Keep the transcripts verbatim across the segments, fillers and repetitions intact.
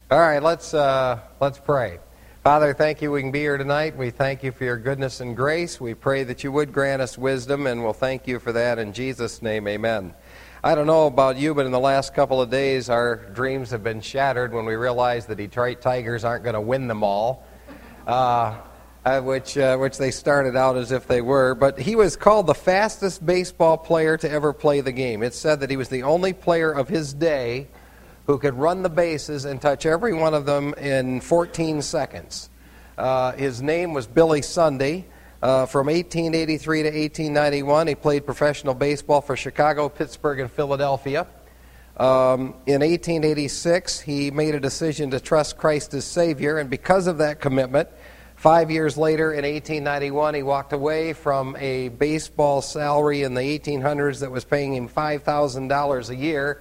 All right, let's uh, let's pray. Father, thank you we can be here tonight. We thank you for your goodness and grace. We pray that you would grant us wisdom, and we'll thank you for that in Jesus' name, amen. I don't know about you, but in the last couple of days, our dreams have been shattered when we realized the Detroit Tigers aren't going to win them all, uh, uh, which uh, which they started out as if they were. But he was called the fastest baseball player to ever play the game. It's said that he was the only player of his day who could run the bases and touch every one of them in fourteen seconds. Uh, his name was Billy Sunday. Uh, from eighteen eighty-three to eighteen ninety-one, he played professional baseball for Chicago, Pittsburgh, and Philadelphia. Um, in eighteen eighty-six, he made a decision to trust Christ as Savior, and because of that commitment, five years later, in eighteen ninety-one, he walked away from a baseball salary in the eighteen hundreds that was paying him five thousand dollars a year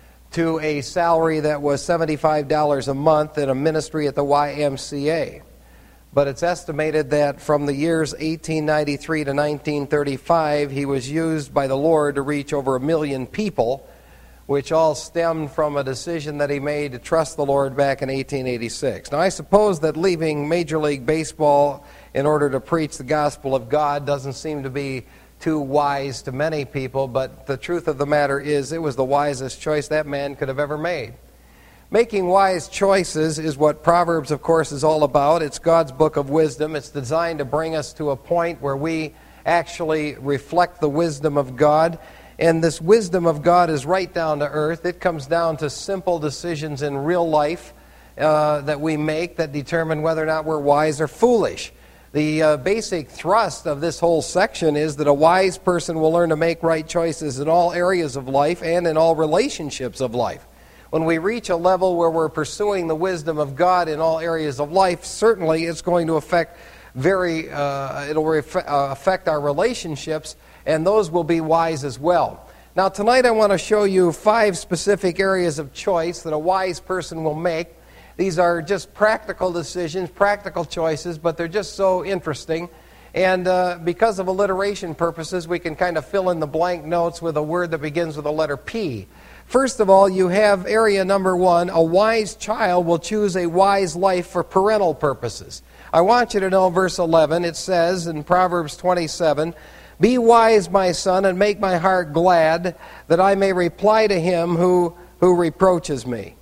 to a salary that was seventy-five dollars a month in a ministry at the Y M C A. But it's estimated that from the years eighteen ninety-three to nineteen thirty-five, he was used by the Lord to reach over a million people, which all stemmed from a decision that he made to trust the Lord back in eighteen eighty-six. Now, I suppose that leaving Major League Baseball in order to preach the gospel of God doesn't seem to be too wise to many people, but the truth of the matter is it was the wisest choice that man could have ever made. Making wise choices is what Proverbs, of course, is all about. It's God's book of wisdom. It's designed to bring us to a point where we actually reflect the wisdom of God. And this wisdom of God is right down to earth. It comes down to simple decisions in real life uh, that we make that determine whether or not we're wise or foolish. The uh, basic thrust of this whole section is that a wise person will learn to make right choices in all areas of life and in all relationships of life. When we reach a level where we're pursuing the wisdom of God in all areas of life, certainly it's going to affect very uh, it'll ref- uh, affect our relationships, and those will be wise as well. Now, tonight I want to show you five specific areas of choice that a wise person will make. These are just practical decisions, practical choices, but they're just so interesting. And uh, because of alliteration purposes, we can kind of fill in the blank notes with a word that begins with the letter P. First of all, you have area number one. A wise child will choose a wise life for parental purposes. I want you to know verse eleven. It says in Proverbs twenty-seven, "Be wise, my son, and make my heart glad, that I may reply to him who, who reproaches me."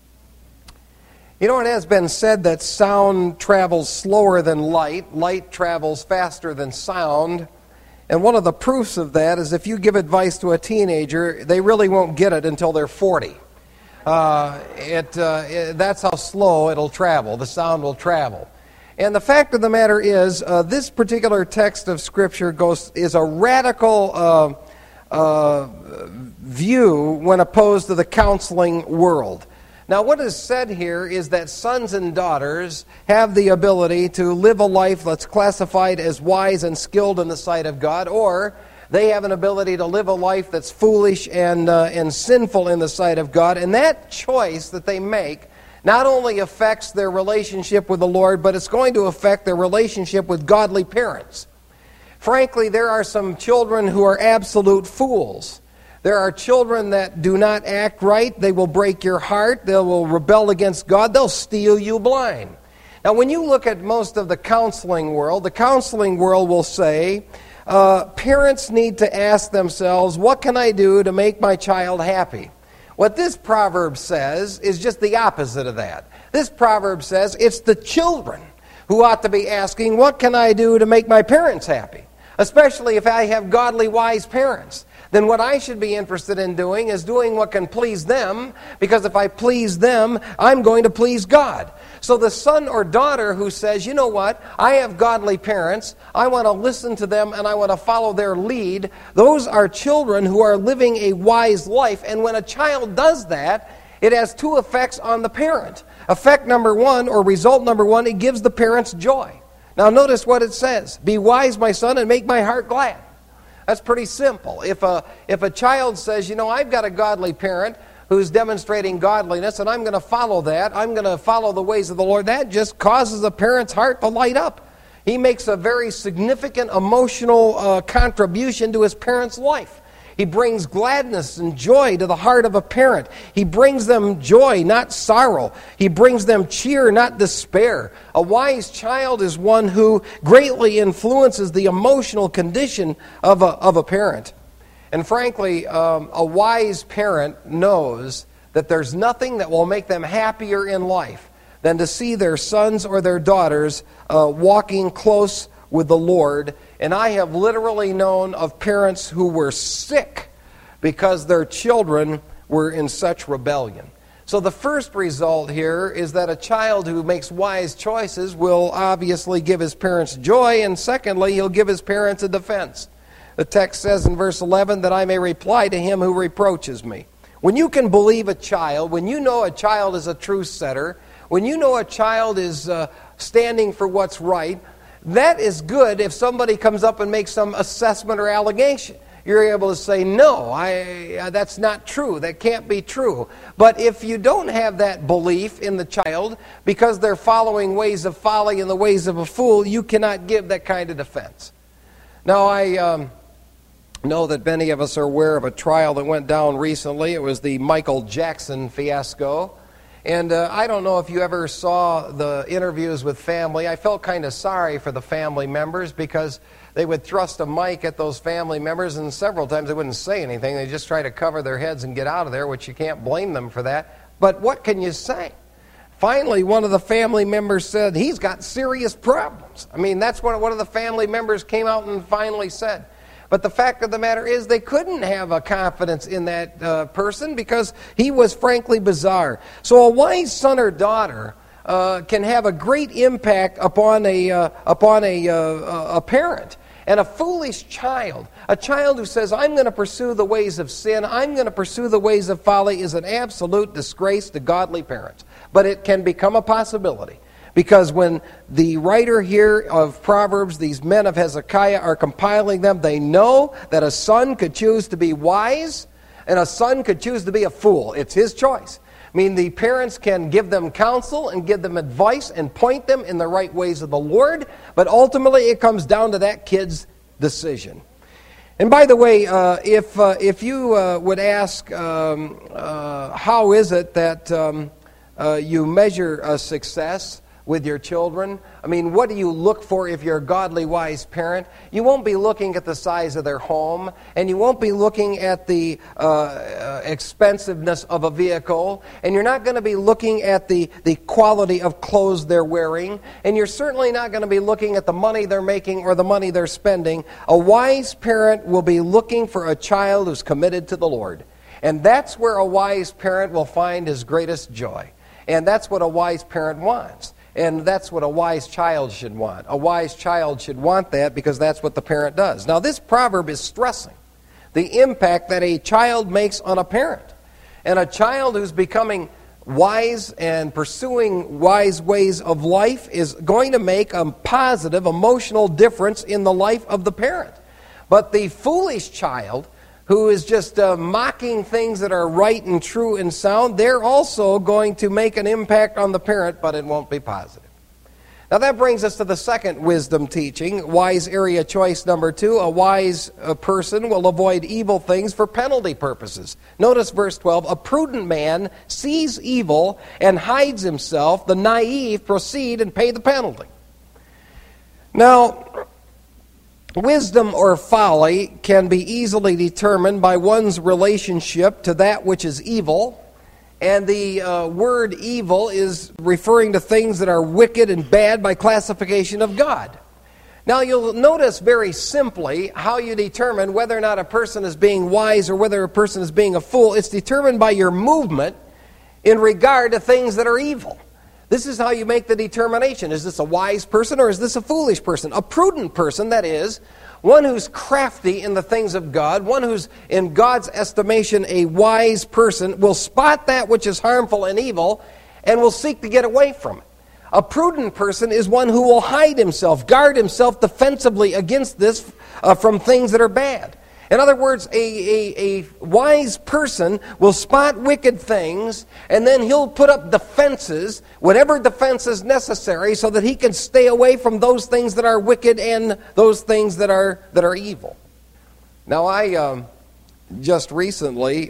You know, it has been said that sound travels slower than light. Light travels faster than sound. And one of the proofs of that is if you give advice to a teenager, they really won't get it until they're forty. Uh, it, uh, it, that's how slow it'll travel. The sound will travel. And the fact of the matter is, uh, this particular text of Scripture goes is a radical uh, uh, view when opposed to the counseling world. Now, what is said here is that sons and daughters have the ability to live a life that's classified as wise and skilled in the sight of God, or they have an ability to live a life that's foolish and uh, and sinful in the sight of God. And that choice that they make not only affects their relationship with the Lord, but it's going to affect their relationship with godly parents. Frankly, there are some children who are absolute fools. There are children that do not act right. They will break your heart. They will rebel against God. They'll steal you blind. Now, when you look at most of the counseling world, the counseling world will say, uh, parents need to ask themselves, what can I do to make my child happy? What this proverb says is just the opposite of that. This proverb says it's the children who ought to be asking, what can I do to make my parents happy? Especially if I have godly, wise parents. Then what I should be interested in doing is doing what can please them, because if I please them, I'm going to please God. So the son or daughter who says, you know what, I have godly parents, I want to listen to them and I want to follow their lead, those are children who are living a wise life. And when a child does that, it has two effects on the parent. Effect number one, or result number one, it gives the parents joy. Now notice what it says. Be wise, my son, and make my heart glad. That's pretty simple. If a, if a child says, you know, I've got a godly parent who's demonstrating godliness, and I'm going to follow that, I'm going to follow the ways of the Lord, that just causes a parent's heart to light up. He makes a very significant emotional uh, contribution to his parent's life. He brings gladness and joy to the heart of a parent. He brings them joy, not sorrow. He brings them cheer, not despair. A wise child is one who greatly influences the emotional condition of a, of a parent. And frankly, um, a wise parent knows that there's nothing that will make them happier in life than to see their sons or their daughters uh, walking close with the Lord. And I have literally known of parents who were sick because their children were in such rebellion. So the first result here is that a child who makes wise choices will obviously give his parents joy, and secondly, he'll give his parents a defense. The text says in verse eleven that I may reply to him who reproaches me. When you can believe a child, when you know a child is a truth setter, when you know a child is uh, standing for what's right, that is good if somebody comes up and makes some assessment or allegation. You're able to say, no, I, uh, that's not true. That can't be true. But if you don't have that belief in the child because they're following ways of folly and the ways of a fool, you cannot give that kind of defense. Now, I um, know that many of us are aware of a trial that went down recently. It was the Michael Jackson fiasco. And uh, I don't know if you ever saw the interviews with family. I felt kind of sorry for the family members because they would thrust a mic at those family members, and several times they wouldn't say anything. They just try to cover their heads and get out of there, which you can't blame them for that. But what can you say? Finally, one of the family members said, he's got serious problems. I mean, that's what one of the family members came out and finally said. But the fact of the matter is they couldn't have a confidence in that uh, person because he was frankly bizarre. So a wise son or daughter uh, can have a great impact upon a, uh, upon a, uh, a parent. And a foolish child, a child who says, I'm going to pursue the ways of sin, I'm going to pursue the ways of folly, is an absolute disgrace to godly parents. But it can become a possibility. Because when the writer here of Proverbs, these men of Hezekiah, are compiling them, they know that a son could choose to be wise and a son could choose to be a fool. It's his choice. I mean, the parents can give them counsel and give them advice and point them in the right ways of the Lord, but ultimately it comes down to that kid's decision. And by the way, uh, if uh, if you uh, would ask, um, uh, how is it that um, uh, you measure uh, success with your children? I mean, what do you look for if you're a godly, wise parent? You won't be looking at the size of their home, and you won't be looking at the uh, uh, expensiveness of a vehicle, and you're not going to be looking at the, the quality of clothes they're wearing, and you're certainly not going to be looking at the money they're making or the money they're spending. A wise parent will be looking for a child who's committed to the Lord. And that's where a wise parent will find his greatest joy. And that's what a wise parent wants. And that's what a wise child should want. A wise child should want that because that's what the parent does. Now, this proverb is stressing the impact that a child makes on a parent. And a child who's becoming wise and pursuing wise ways of life is going to make a positive emotional difference in the life of the parent. But the foolish child who is just uh, mocking things that are right and true and sound, they're also going to make an impact on the parent, but it won't be positive. Now that brings us to the second wisdom teaching, wise area choice number two. A wise uh, person will avoid evil things for penalty purposes. Notice verse twelve, a prudent man sees evil and hides himself. The naive proceed and pay the penalty. Now, wisdom or folly can be easily determined by one's relationship to that which is evil. And the uh, word evil is referring to things that are wicked and bad by classification of God. Now you'll notice very simply how you determine whether or not a person is being wise or whether a person is being a fool. It's determined by your movement in regard to things that are evil. This is how you make the determination. Is this a wise person or is this a foolish person? A prudent person, that is, one who's crafty in the things of God, one who's in God's estimation a wise person, will spot that which is harmful and evil and will seek to get away from it. A prudent person is one who will hide himself, guard himself defensively against this uh, from things that are bad. In other words, a, a, a wise person will spot wicked things, and then he'll put up defenses, whatever defense is necessary, so that he can stay away from those things that are wicked and those things that are that are evil. Now, I um, just recently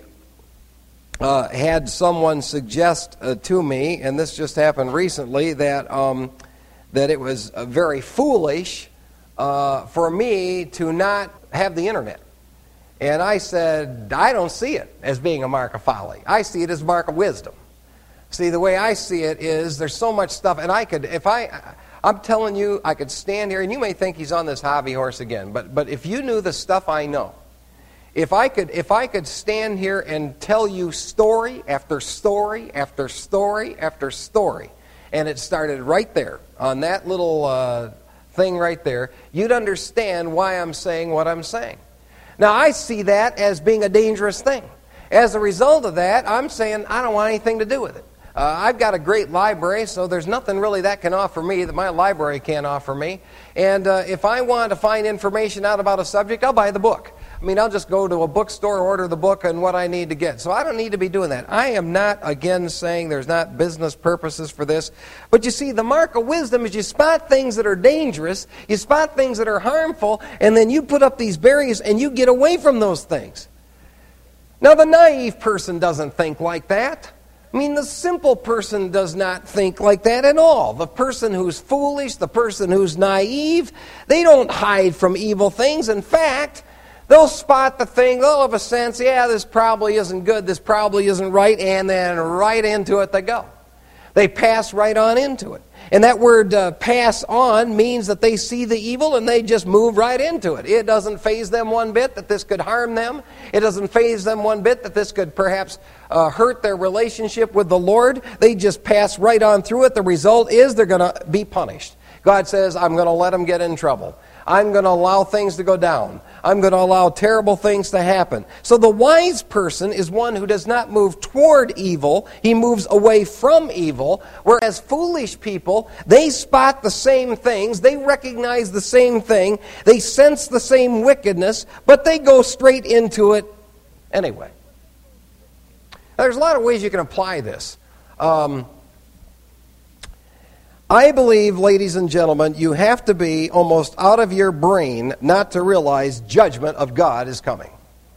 uh, had someone suggest uh, to me, and this just happened recently, that um, that it was uh, very foolish uh, for me to not have the internet. And I said, I don't see it as being a mark of folly. I see it as a mark of wisdom. See, the way I see it is there's so much stuff, and I could, if I, I'm telling you, I could stand here, and you may think he's on this hobby horse again, but but if you knew the stuff I know, if I could, if I could stand here and tell you story after story after story after story, and it started right there on that little uh, thing right there, you'd understand why I'm saying what I'm saying. Now, I see that as being a dangerous thing. As a result of that, I'm saying I don't want anything to do with it. Uh, I've got a great library, so there's nothing really that can offer me that my library can't offer me. And uh, if I want to find information out about a subject, I'll buy the book. I mean, I'll just go to a bookstore, order the book and what I need to get. So I don't need to be doing that. I am not, again, saying there's not business purposes for this. But you see, the mark of wisdom is you spot things that are dangerous, you spot things that are harmful, and then you put up these barriers and you get away from those things. Now, the naive person doesn't think like that. I mean, the simple person does not think like that at all. The person who's foolish, the person who's naive, they don't hide from evil things. In fact, they'll spot the thing, they'll have a sense, yeah, this probably isn't good, this probably isn't right, and then right into it they go. They pass right on into it. And that word uh, pass on means that they see the evil and they just move right into it. It doesn't faze them one bit that this could harm them. It doesn't faze them one bit that this could perhaps uh, hurt their relationship with the Lord. They just pass right on through it. The result is they're going to be punished. God says, I'm going to let them get in trouble. I'm going to allow things to go down. I'm going to allow terrible things to happen. So the wise person is one who does not move toward evil. He moves away from evil. Whereas foolish people, they spot the same things. They recognize the same thing. They sense the same wickedness, but they go straight into it anyway. Now, there's a lot of ways you can apply this. Um, I believe, ladies and gentlemen, you have to be almost out of your brain not to realize judgment of God is coming.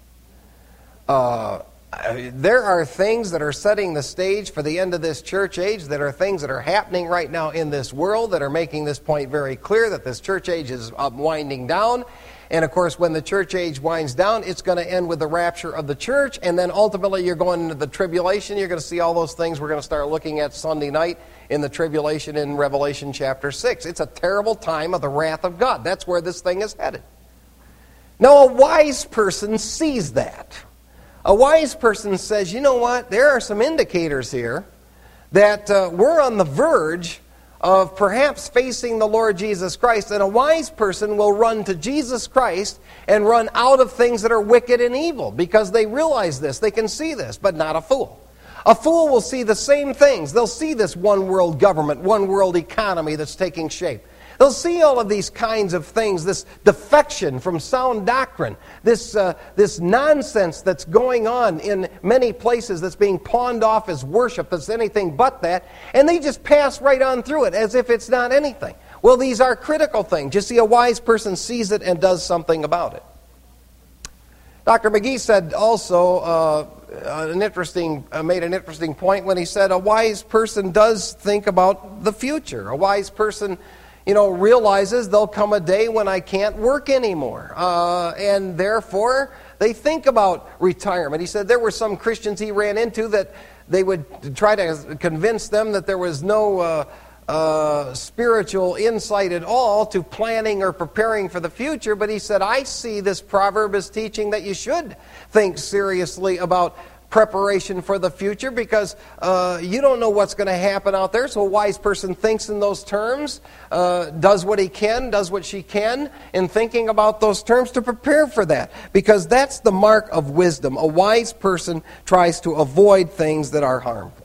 Uh, there are things that are setting the stage for the end of this church age, that are things that are happening right now in this world that are making this point very clear, that this church age is winding down. And of course, when the church age winds down, it's going to end with the rapture of the church, and then ultimately you're going into the tribulation. You're going to see all those things we're going to start looking at Sunday night in the tribulation in Revelation chapter six. It's a terrible time of the wrath of God. That's where this thing is headed. Now, a wise person sees that. A wise person says, you know what, there are some indicators here that uh, we're on the verge of perhaps facing the Lord Jesus Christ, and a wise person will run to Jesus Christ and run out of things that are wicked and evil because they realize this, they can see this, but not a fool. A fool will see the same things. They'll see this one world government, one world economy that's taking shape. They'll see all of these kinds of things, this defection from sound doctrine, this uh, this nonsense that's going on in many places that's being pawned off as worship, that's anything but that, and they just pass right on through it as if it's not anything. Well, these are critical things. You see, a wise person sees it and does something about it. Doctor McGee said also, uh, an interesting, uh, made an interesting point when he said a wise person does think about the future. A wise person, you know, realizes there'll come a day when I can't work anymore. Uh, and therefore, they think about retirement. He said there were some Christians he ran into that they would try to convince them that there was no uh, uh, spiritual insight at all to planning or preparing for the future. But he said, I see this proverb as teaching that you should think seriously about preparation for the future because uh, you don't know what's going to happen out there. So a wise person thinks in those terms, uh, does what he can, does what she can in thinking about those terms to prepare for that. Because that's the mark of wisdom. A wise person tries to avoid things that are harmful.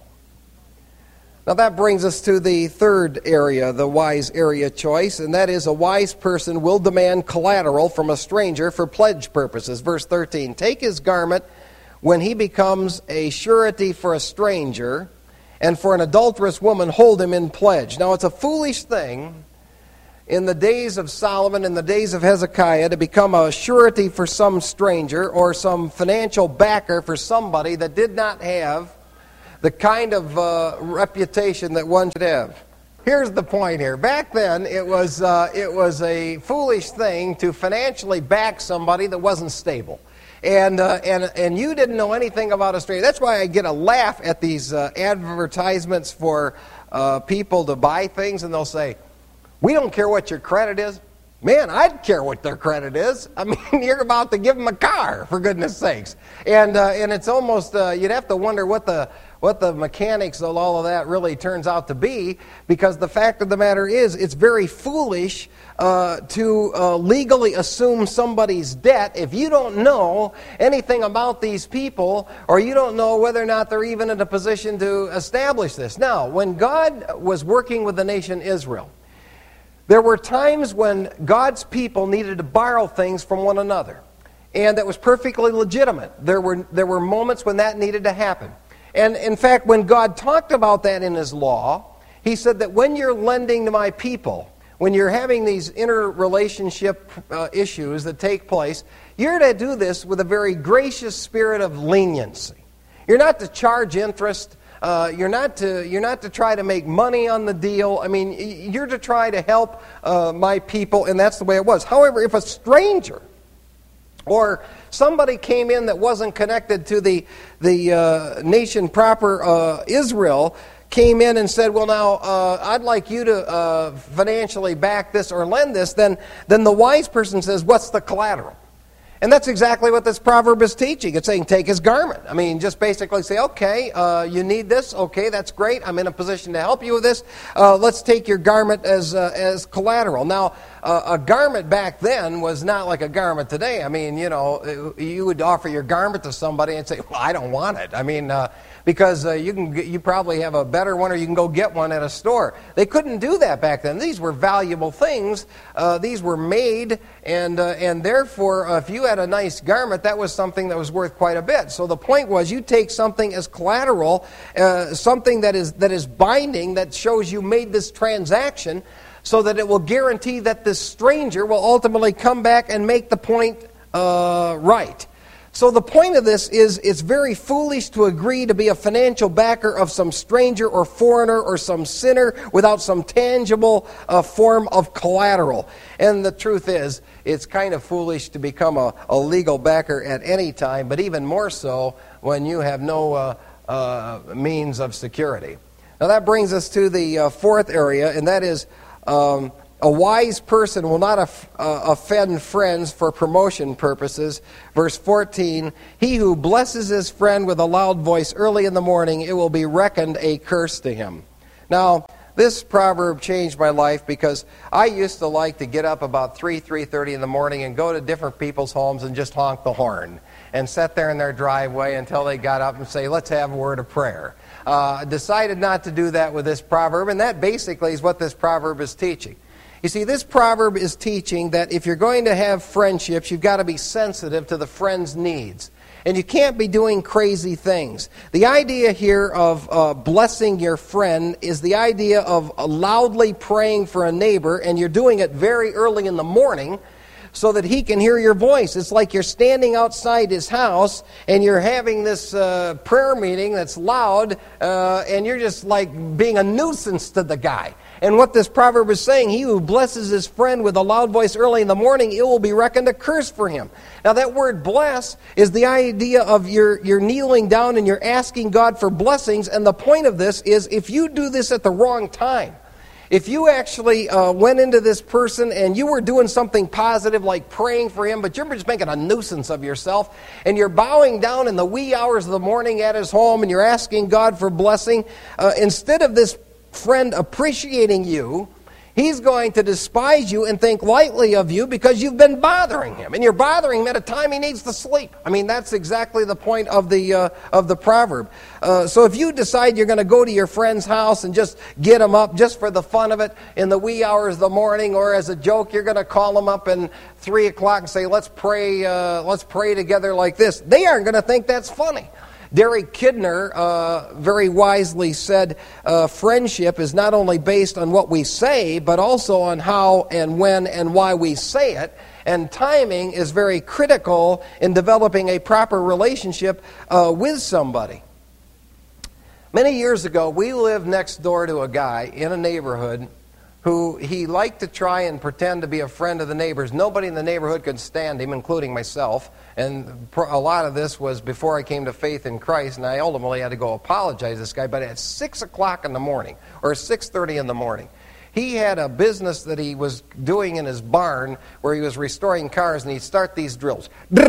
Now that brings us to the third area, the wise area choice, and that is a wise person will demand collateral from a stranger for pledge purposes. Verse thirteen, take his garment when he becomes a surety for a stranger, and for an adulterous woman hold him in pledge. Now it's a foolish thing in the days of Solomon, in the days of Hezekiah, to become a surety for some stranger or some financial backer for somebody that did not have the kind of uh, reputation that one should have. Here's the point here. Back then, it was uh, it was a foolish thing to financially back somebody that wasn't stable. And, uh, and and you didn't know anything about a stranger. That's why I get a laugh at these uh, advertisements for uh, people to buy things, and they'll say, "We don't care what your credit is." Man, I'd care what their credit is. I mean, you're about to give them a car, for goodness sakes. And uh, and it's almost, uh, you'd have to wonder what the what the mechanics of all of that really turns out to be, because the fact of the matter is, it's very foolish uh, to uh, legally assume somebody's debt if you don't know anything about these people, or you don't know whether or not they're even in a position to establish this. Now, when God was working with the nation Israel, there were times when God's people needed to borrow things from one another, and that was perfectly legitimate. There were there were moments when that needed to happen. And in fact, when God talked about that in His law, He said that when you're lending to my people, when you're having these interrelationship uh, issues that take place, you're to do this with a very gracious spirit of leniency. You're not to charge interest. Uh, you're not to you're not to try to make money on the deal. I mean, you're to try to help uh, my people, and that's the way it was. However, if a stranger or somebody came in that wasn't connected to the the uh, nation proper, uh, Israel, came in and said, "Well, now uh, I'd like you to uh, financially back this or lend this," then then the wise person says, "What's the collateral?" And that's exactly what this proverb is teaching. It's saying, take his garment. I mean, just basically say, okay, uh, you need this. Okay, that's great. I'm in a position to help you with this. Uh, let's take your garment as uh, as collateral. Now, uh, a garment back then was not like a garment today. I mean, you know, you would offer your garment to somebody and say, well, I don't want it. I mean, uh, because uh, you can you probably have a better one, or you can go get one at a store. They couldn't do that back then. These were valuable things. Uh, these were made, and uh, and therefore, uh, if you had a nice garment, that was something that was worth quite a bit. So the point was, you take something as collateral, uh, something that is that is binding, that shows you made this transaction, so that it will guarantee that this stranger will ultimately come back and make the point uh, right. So the point of this is, it's very foolish to agree to be a financial backer of some stranger or foreigner or some sinner without some tangible uh, form of collateral. And the truth is, it's kind of foolish to become a, a legal backer at any time, but even more so when you have no uh, uh, means of security. Now that brings us to the uh, fourth area, and that is um, a wise person will not of, uh, offend friends for promotion purposes. Verse fourteen, he who blesses his friend with a loud voice early in the morning, it will be reckoned a curse to him. Now, this proverb changed my life, because I used to like to get up about three, three thirty in the morning and go to different people's homes and just honk the horn and sit there in their driveway until they got up and say, let's have a word of prayer. Uh, decided not to do that with this proverb, and that basically is what this proverb is teaching. You see, this proverb is teaching that if you're going to have friendships, you've got to be sensitive to the friend's needs. And you can't be doing crazy things. The idea here of uh, blessing your friend is the idea of loudly praying for a neighbor, and you're doing it very early in the morning so that he can hear your voice. It's like you're standing outside his house and you're having this uh, prayer meeting that's loud, uh, and you're just like being a nuisance to the guy. And what this proverb is saying, he who blesses his friend with a loud voice early in the morning, it will be reckoned a curse for him. Now that word bless is the idea of you're, you're kneeling down and you're asking God for blessings. And the point of this is, if you do this at the wrong time, if you actually uh, went into this person and you were doing something positive like praying for him, but you're just making a nuisance of yourself, and you're bowing down in the wee hours of the morning at his home and you're asking God for blessing, uh, instead of this friend appreciating you, he's going to despise you and think lightly of you because you've been bothering him, and you're bothering him at a time he needs to sleep. I mean, that's exactly the point of the uh, of the proverb. Uh, so if you decide you're going to go to your friend's house and just get him up just for the fun of it in the wee hours of the morning, or as a joke, you're going to call him up at three o'clock and say, let's pray, uh, let's pray together like this, they aren't going to think that's funny. Derek Kidner uh, very wisely said, uh, friendship is not only based on what we say, but also on how and when and why we say it. And timing is very critical in developing a proper relationship uh, with somebody. Many years ago, we lived next door to a guy in a neighborhood who he liked to try and pretend to be a friend of the neighbors. Nobody in the neighborhood could stand him, including myself. And a lot of this was before I came to faith in Christ, and I ultimately had to go apologize to this guy. But at six o'clock in the morning, or six thirty in the morning, he had a business that he was doing in his barn where he was restoring cars, and he'd start these drills.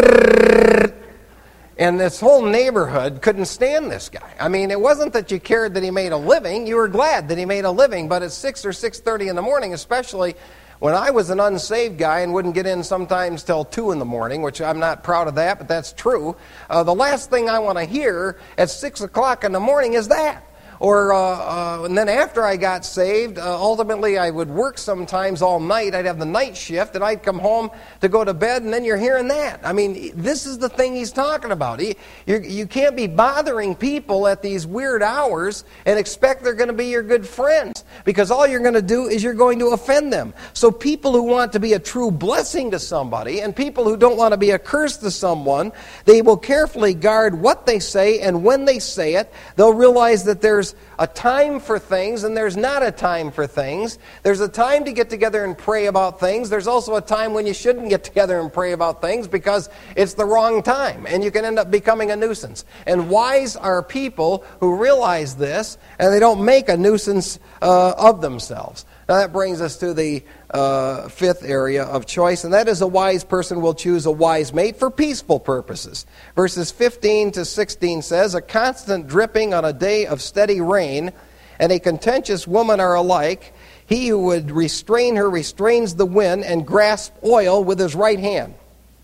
And this whole neighborhood couldn't stand this guy. I mean, it wasn't that you cared that he made a living. You were glad that he made a living. But at six or six thirty in the morning, especially when I was an unsaved guy and wouldn't get in sometimes till two in the morning, which I'm not proud of that, but that's true, uh, the last thing I want to hear at six o'clock in the morning is that. Or, uh, uh, and then after I got saved, uh, ultimately I would work sometimes all night. I'd have the night shift, and I'd come home to go to bed, and then you're hearing that. I mean, this is the thing he's talking about. He, you you can't be bothering people at these weird hours and expect they're going to be your good friends, because all you're going to do is you're going to offend them. So people who want to be a true blessing to somebody, and people who don't want to be a curse to someone, they will carefully guard what they say, and when they say it, they'll realize that there's a time for things and there's not a time for things. There's a time to get together and pray about things. There's also a time when you shouldn't get together and pray about things because it's the wrong time and you can end up becoming a nuisance. And wise are people who realize this and they don't make a nuisance uh, of themselves. Now that brings us to the uh, fifth area of choice, and that is a wise person will choose a wise mate for peaceful purposes. Verses fifteen to sixteen says, a constant dripping on a day of steady rain and a contentious woman are alike. He who would restrain her restrains the wind and grasps oil with his right hand.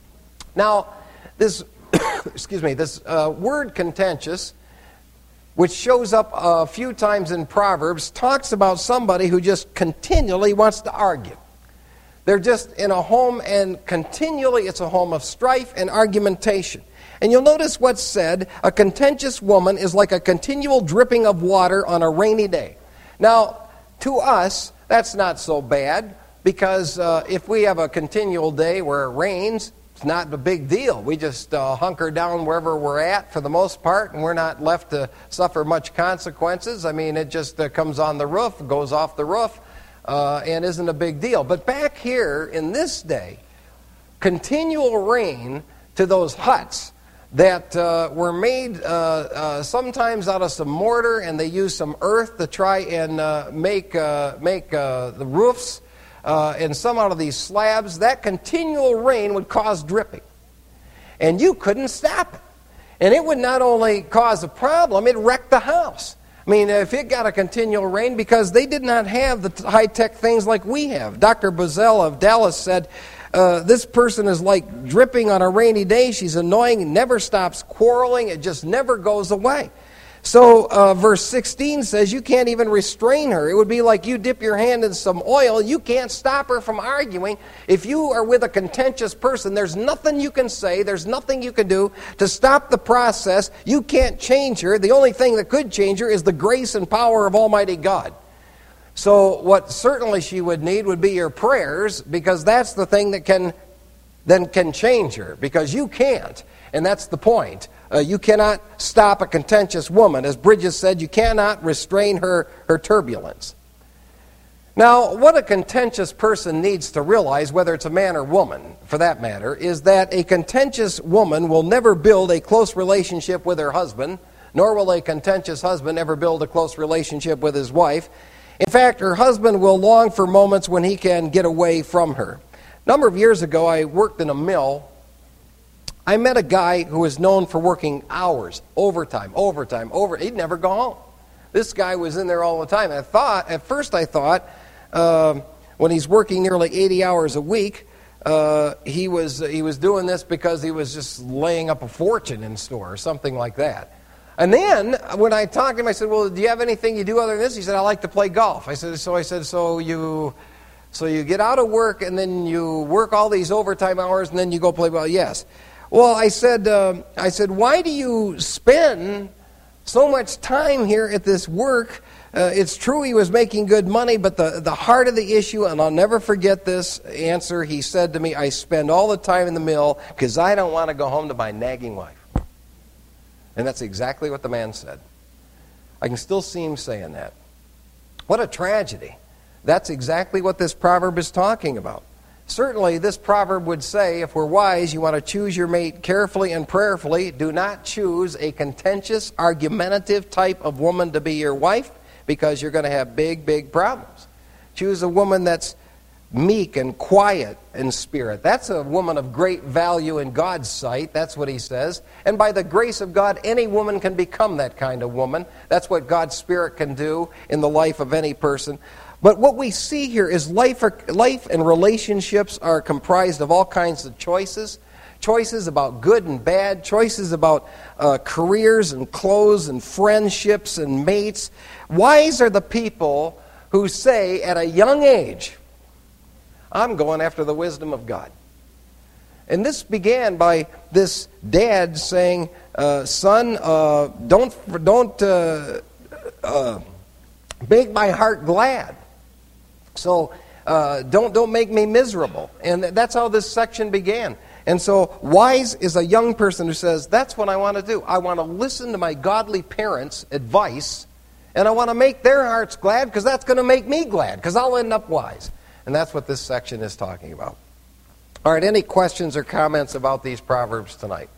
Now, this, excuse me, this uh, word contentious, which shows up a few times in Proverbs, talks about somebody who just continually wants to argue. They're just in a home, and continually it's a home of strife and argumentation. And you'll notice what's said, a contentious woman is like a continual dripping of water on a rainy day. Now, to us, that's not so bad, because uh, if we have a continual day where it rains, it's not a big deal. We just uh, hunker down wherever we're at for the most part, and we're not left to suffer much consequences. I mean, it just uh, comes on the roof, goes off the roof, uh, and isn't a big deal. But back here in this day, continual rain to those huts that uh, were made uh, uh, sometimes out of some mortar, and they used some earth to try and uh, make, uh, make uh, the roofs. Uh, and some out of these slabs, that continual rain would cause dripping. And you couldn't stop it. And it would not only cause a problem, it wrecked the house. I mean, if it got a continual rain, because they did not have the high-tech things like we have. Doctor Bozell of Dallas said, uh, this person is like dripping on a rainy day. She's annoying, never stops quarreling. It just never goes away. So uh, verse sixteen says you can't even restrain her. It would be like you dip your hand in some oil. You can't stop her from arguing. If you are with a contentious person, there's nothing you can say. There's nothing you can do to stop the process. You can't change her. The only thing that could change her is the grace and power of Almighty God. So what certainly she would need would be your prayers, because that's the thing that can then can change her, because you can't. And that's the point. Uh, you cannot stop a contentious woman. As Bridges said, you cannot restrain her, her turbulence. Now, what a contentious person needs to realize, whether it's a man or woman, for that matter, is that a contentious woman will never build a close relationship with her husband, nor will a contentious husband ever build a close relationship with his wife. In fact, her husband will long for moments when he can get away from her. A number of years ago, I worked in a mill. I met a guy who was known for working hours, overtime, overtime, over. He'd never go home. This guy was in there all the time. I thought, at first I thought, uh, when he's working nearly eighty hours a week, uh, he was he was doing this because he was just laying up a fortune in store or something like that. And then when I talked to him, I said, "Well, do you have anything you do other than this?" He said, "I like to play golf." I said, "So I said, so you." So you get out of work and then you work all these overtime hours and then you go play ball? Yes. Well, I said, uh, I said, why do you spend so much time here at this work? Uh, it's true he was making good money, but the, the heart of the issue, and I'll never forget this answer, he said to me, I spend all the time in the mill because I don't want to go home to my nagging wife. And that's exactly what the man said. I can still see him saying that. What a tragedy. That's exactly what this proverb is talking about. Certainly, this proverb would say, if we're wise, you want to choose your mate carefully and prayerfully. Do not choose a contentious, argumentative type of woman to be your wife, because you're going to have big, big problems. Choose a woman that's meek and quiet in spirit. That's a woman of great value in God's sight. That's what he says. And by the grace of God, any woman can become that kind of woman. That's what God's Spirit can do in the life of any person. But what we see here is life, life and relationships are comprised of all kinds of choices. Choices about good and bad. Choices about uh, careers and clothes and friendships and mates. Wise are the people who say at a young age, I'm going after the wisdom of God. And this began by this dad saying, uh, son, uh, don't, don't uh, uh, make my heart glad. So uh, don't, don't make me miserable. And that's how this section began. And so wise is a young person who says, that's what I want to do. I want to listen to my godly parents' advice, and I want to make their hearts glad because that's going to make me glad because I'll end up wise. And that's what this section is talking about. All right, any questions or comments about these Proverbs tonight?